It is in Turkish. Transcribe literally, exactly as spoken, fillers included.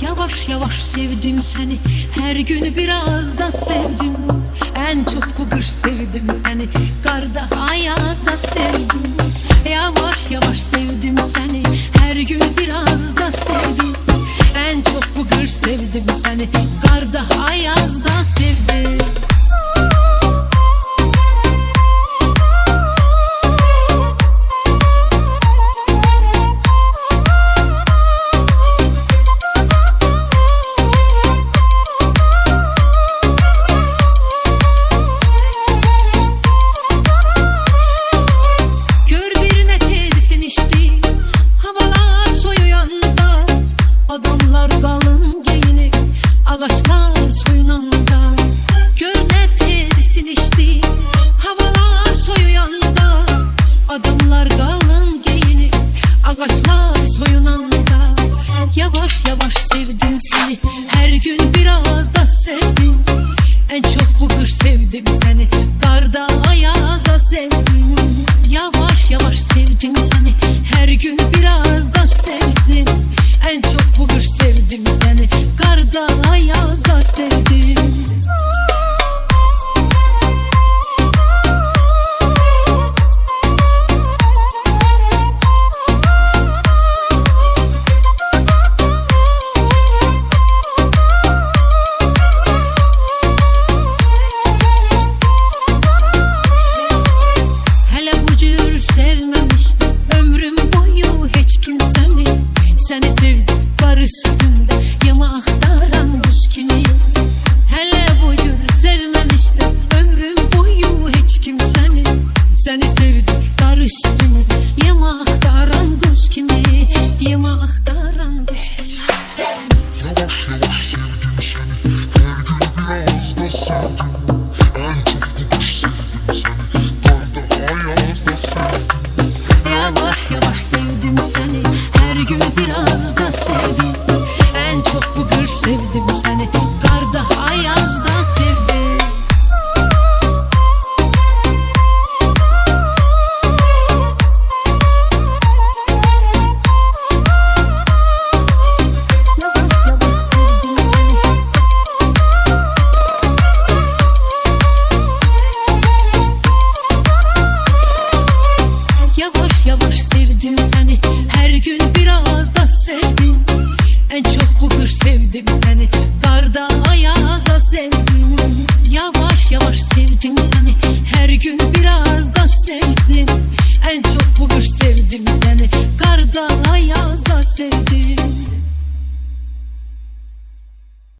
Yavaş yavaş sevdim seni, her gün biraz da sevdim. En çok bu kış sevdim seni, karda ayazda sevdim. Yavaş yavaş sevdim seni, her gün biraz da sevdim. En çok bu kış sevdim seni, karda ayazda sevdim. Adamlar kalın giyinip ağaçlar soyunanda. Gör ne tezsin içti, havalar soyuyanda. Adamlar kalın giyinip ağaçlar soyunanda. Yavaş yavaş sevdim seni, her gün biraz da sevdim. En çok bu kış sevdim seni, karda ayazda sevdim. Yavaş yavaş sevdim seni, her gün biraz da sevdim. En çok bu kış sevdim seni, karda ayazda sevdim. Hele bu cür sevmemiştim ömrüm boyu hiç kimseni. Seni sevdim var üstünde yama aktaran kuş kimi. Hele bu cür sevmemiştim ömrüm boyu hiç kimseni. Seni sevdim dar üstünde yama aktaran kuş kimi. Yama aktaran kuş kimi. Yavaş yavaş sevdim seni, her gün biraz da sevdim. En çok bu kış sevdim seni, karda ayazda sevdim. Yavaş yavaş sevdim seni, her gün biraz da sevdim. En çok bu kış sevdim seni, karda ayazda sevdim. Yavaş yavaş sevdim seni, her gün biraz da sevdim. En çok bu kış sevdim seni, karda ayazda sevdim. Yavaş yavaş sevdim seni, her gün biraz da sevdim. En çok bu kış sevdim seni, karda ayazda sevdim.